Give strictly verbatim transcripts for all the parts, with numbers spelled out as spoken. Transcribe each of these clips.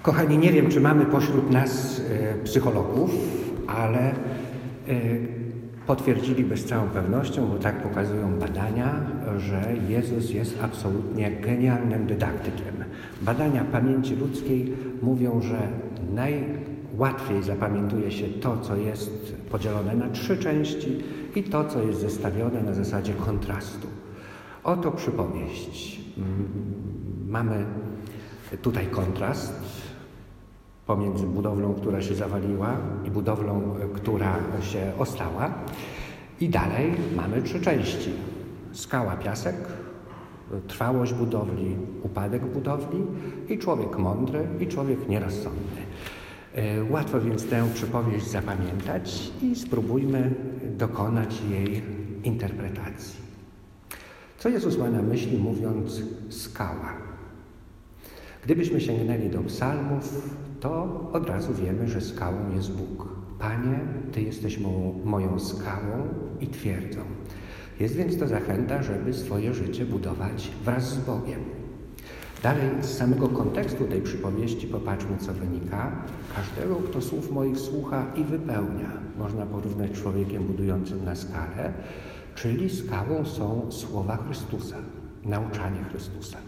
Kochani, nie wiem, czy mamy pośród nas e, psychologów, ale e, potwierdzili z całą pewnością, bo tak pokazują badania, że Jezus jest absolutnie genialnym dydaktykiem. Badania pamięci ludzkiej mówią, że najłatwiej zapamiętuje się to, co jest podzielone na trzy części i to, co jest zestawione na zasadzie kontrastu. Oto przypowieść. Mamy tutaj kontrast pomiędzy budowlą, która się zawaliła i budowlą, która się ostała. I dalej mamy trzy części. Skała, piasek, trwałość budowli, upadek budowli i człowiek mądry i człowiek nierozsądny. Łatwo więc tę przypowieść zapamiętać i spróbujmy dokonać jej interpretacji. Co Jezus ma na myśli, mówiąc skała? Gdybyśmy sięgnęli do psalmów, to od razu wiemy, że skałą jest Bóg. Panie, Ty jesteś mo- moją skałą i twierdzą. Jest więc to zachęta, żeby swoje życie budować wraz z Bogiem. Dalej z samego kontekstu tej przypowieści popatrzmy, co wynika. Każdego, kto słów moich słucha i wypełnia, można porównać z człowiekiem budującym na skalę, czyli skałą są słowa Chrystusa, nauczanie Chrystusa.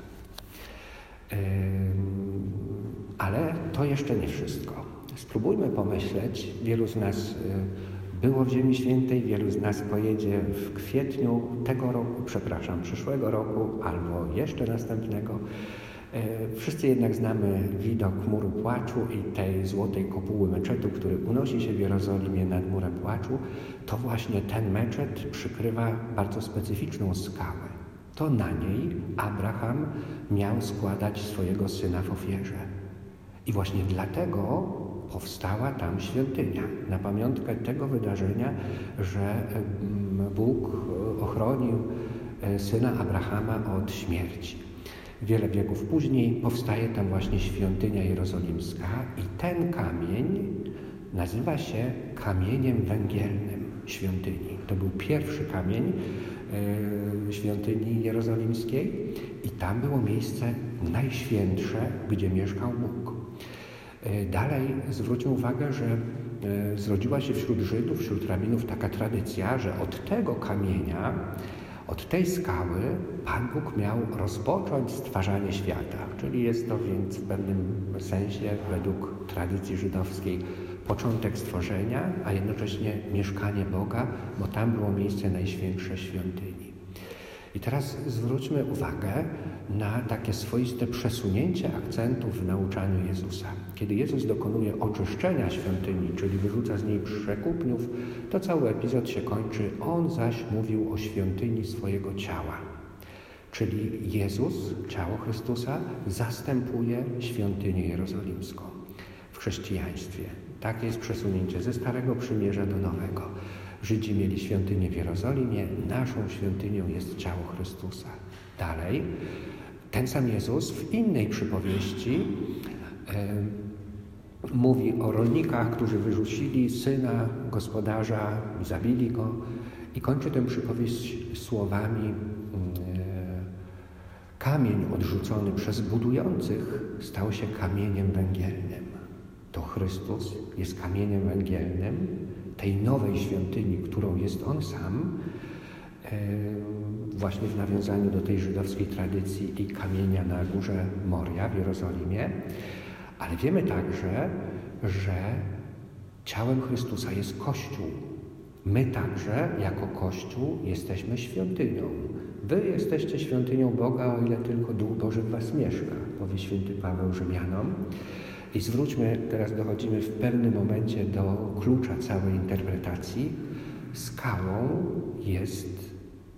Ale to jeszcze nie wszystko. Spróbujmy pomyśleć, wielu z nas było w Ziemi Świętej, wielu z nas pojedzie w kwietniu tego roku, przepraszam, przyszłego roku albo jeszcze następnego. Wszyscy jednak znamy widok muru płaczu i tej złotej kopuły meczetu, który unosi się w Jerozolimie nad murem płaczu. To właśnie ten meczet przykrywa bardzo specyficzną skałę. To na niej Abraham miał składać swojego syna w ofierze. I właśnie dlatego powstała tam świątynia, na pamiątkę tego wydarzenia, że Bóg ochronił syna Abrahama od śmierci. Wiele wieków później powstaje tam właśnie świątynia jerozolimska i ten kamień nazywa się kamieniem węgielnym świątyni. To był pierwszy kamień e, świątyni jerozolimskiej i tam było miejsce najświętsze, gdzie mieszkał Bóg. E, dalej zwróćmy uwagę, że e, zrodziła się wśród Żydów, wśród rabinów taka tradycja, że od tego kamienia, od tej skały Pan Bóg miał rozpocząć stwarzanie świata. Czyli jest to więc w pewnym sensie według tradycji żydowskiej początek stworzenia, a jednocześnie mieszkanie Boga, bo tam było miejsce najświętsze świątyni. I teraz zwróćmy uwagę na takie swoiste przesunięcie akcentów w nauczaniu Jezusa. Kiedy Jezus dokonuje oczyszczenia świątyni, czyli wyrzuca z niej przekupniów, to cały epizod się kończy. On zaś mówił o świątyni swojego ciała. Czyli Jezus, ciało Chrystusa, zastępuje świątynię jerozolimską w chrześcijaństwie. Takie jest przesunięcie ze Starego Przymierza do Nowego. Żydzi mieli świątynię w Jerozolimie, naszą świątynią jest ciało Chrystusa. Dalej, ten sam Jezus w innej przypowieści e, mówi o rolnikach, którzy wyrzucili syna gospodarza, zabili go i kończy tę przypowieść słowami e, kamień odrzucony przez budujących stał się kamieniem węgielnym. To Chrystus jest kamieniem węgielnym tej nowej świątyni, którą jest On sam, e, właśnie w nawiązaniu do tej żydowskiej tradycji i kamienia na górze Moria w Jerozolimie. Ale wiemy także, że ciałem Chrystusa jest Kościół. My także, jako Kościół, jesteśmy świątynią. Wy jesteście świątynią Boga, o ile tylko Duch Boży w was mieszka, powie święty Paweł Rzymianom. I zwróćmy, teraz dochodzimy w pewnym momencie do klucza całej interpretacji. Skałą jest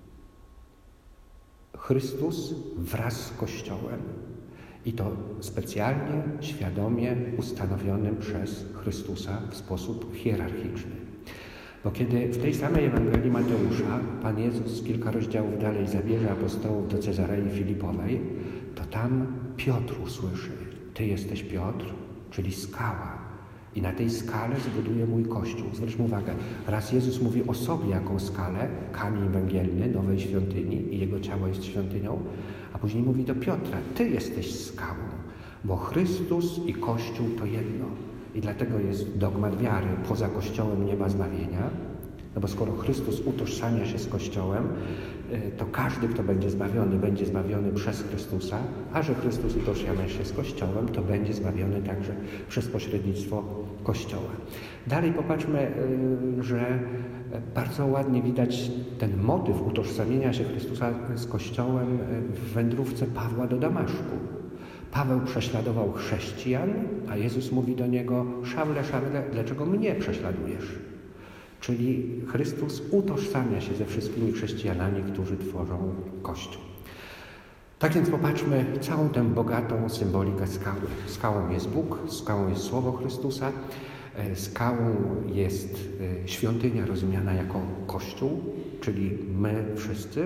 Chrystus wraz z Kościołem. I to specjalnie, świadomie ustanowionym przez Chrystusa w sposób hierarchiczny. Bo kiedy w tej samej Ewangelii Mateusza Pan Jezus kilka rozdziałów dalej zabierze apostołów do Cezarei Filipowej, to tam Piotr usłyszy: Ty jesteś Piotr, czyli skała. I na tej skale zbuduję mój Kościół. Zwróćmy uwagę, raz Jezus mówi o sobie jako skalę, kamień węgielny nowej świątyni i Jego ciało jest świątynią, a później mówi do Piotra: Ty jesteś skałą. Bo Chrystus i Kościół to jedno. I dlatego jest dogmat wiary. Poza Kościołem nie ma zbawienia. No bo skoro Chrystus utożsamia się z Kościołem, to każdy, kto będzie zbawiony, będzie zbawiony przez Chrystusa, a że Chrystus utożsamia się z Kościołem, to będzie zbawiony także przez pośrednictwo Kościoła. Dalej popatrzmy, że bardzo ładnie widać ten motyw utożsamienia się Chrystusa z Kościołem w wędrówce Pawła do Damaszku. Paweł prześladował chrześcijan, a Jezus mówi do niego: Szawle, Szawle, dlaczego mnie prześladujesz? Czyli Chrystus utożsamia się ze wszystkimi chrześcijanami, którzy tworzą Kościół. Tak więc popatrzmy całą tę bogatą symbolikę skały. Skałą jest Bóg, skałą jest Słowo Chrystusa, skałą jest świątynia rozumiana jako Kościół, czyli my wszyscy.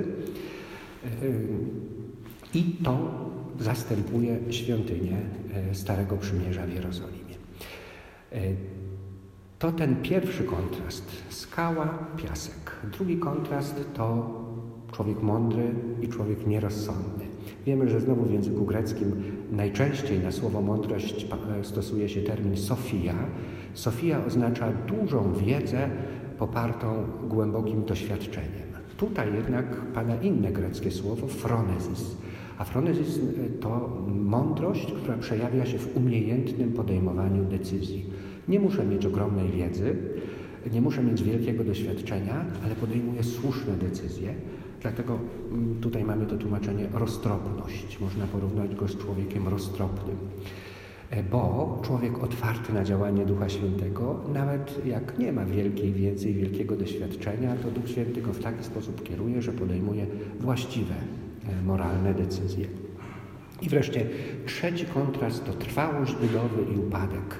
I to zastępuje świątynię Starego Przymierza w Jerozolimie. To ten pierwszy kontrast, skała, piasek. Drugi kontrast to człowiek mądry i człowiek nierozsądny. Wiemy, że znowu w języku greckim najczęściej na słowo mądrość stosuje się termin sofia. Sofia oznacza dużą wiedzę popartą głębokim doświadczeniem. Tutaj jednak pada inne greckie słowo, phronesis. A phronesis to mądrość, która przejawia się w umiejętnym podejmowaniu decyzji. Nie muszę mieć ogromnej wiedzy, nie muszę mieć wielkiego doświadczenia, ale podejmuję słuszne decyzje. Dlatego tutaj mamy to tłumaczenie roztropność. Można porównać go z człowiekiem roztropnym. Bo człowiek otwarty na działanie Ducha Świętego, nawet jak nie ma wielkiej wiedzy i wielkiego doświadczenia, to Duch Święty go w taki sposób kieruje, że podejmuje właściwe, moralne decyzje. I wreszcie trzeci kontrast to trwałość budowy i upadek.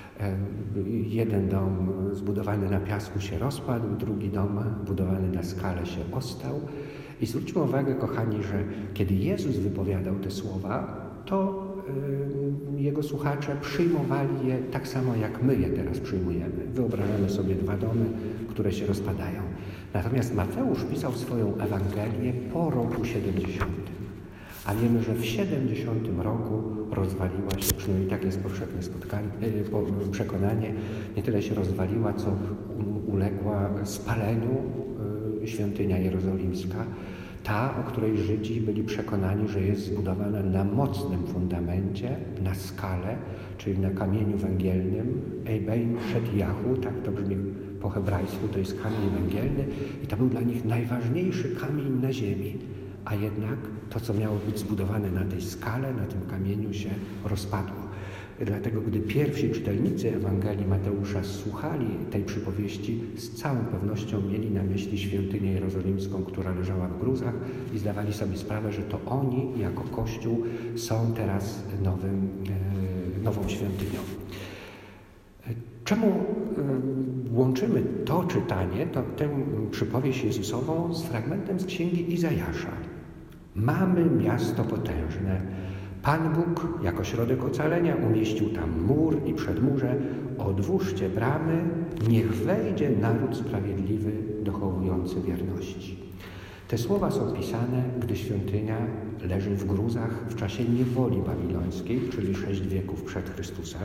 Jeden dom zbudowany na piasku się rozpadł, drugi dom budowany na skale się ostał. I zwróćmy uwagę, kochani, że kiedy Jezus wypowiadał te słowa, to Jego słuchacze przyjmowali je tak samo, jak my je teraz przyjmujemy. Wyobrażamy sobie dwa domy, które się rozpadają. Natomiast Mateusz pisał swoją Ewangelię po roku siedemdziesiątym. A wiemy, że w siedemdziesiątym roku rozwaliła się, przynajmniej takie jest powszechne spotkanie, przekonanie, nie tyle się rozwaliła, co uległa spaleniu świątynia jerozolimska. Ta, o której Żydzi byli przekonani, że jest zbudowana na mocnym fundamencie, na skale, czyli na kamieniu węgielnym. Ebein przed Jahu, tak to brzmi po hebrajsku, to jest kamień węgielny i to był dla nich najważniejszy kamień na ziemi. A jednak to, co miało być zbudowane na tej skale, na tym kamieniu się rozpadło. Dlatego, gdy pierwsi czytelnicy Ewangelii Mateusza słuchali tej przypowieści, z całą pewnością mieli na myśli świątynię jerozolimską, która leżała w gruzach i zdawali sobie sprawę, że to oni jako Kościół są teraz nowym, nową świątynią. Czemu łączymy to czytanie, to, tę przypowieść Jezusową z fragmentem z księgi Izajasza? Mamy miasto potężne. Pan Bóg jako środek ocalenia umieścił tam mur i przedmurze. Otwórzcie bramy, niech wejdzie naród sprawiedliwy, dochowujący wierności. Te słowa są pisane, gdy świątynia leży w gruzach w czasie niewoli babilońskiej, czyli sześć wieków przed Chrystusem.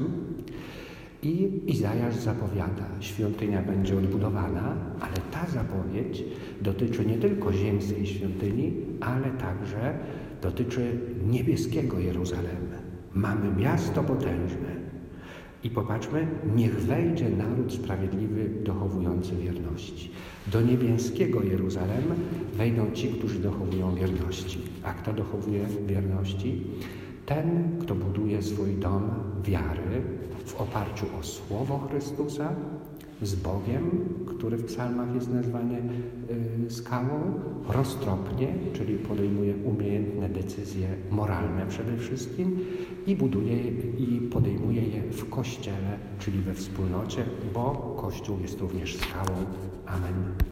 I Izajasz zapowiada, świątynia będzie odbudowana, ale ta zapowiedź dotyczy nie tylko ziemskiej świątyni, ale także dotyczy niebieskiego Jeruzalem. Mamy miasto potężne. I popatrzmy, niech wejdzie naród sprawiedliwy, dochowujący wierności. Do niebieskiego Jeruzalem wejdą ci, którzy dochowują wierności. A kto dochowuje wierności? Ten, kto buduje swój dom wiary w oparciu o Słowo Chrystusa, z Bogiem, który w psalmach jest nazwany y, skałą, roztropnie, czyli podejmuje umiejętne decyzje moralne przede wszystkim i buduje i podejmuje je w Kościele, czyli we wspólnocie, bo Kościół jest również skałą. Amen.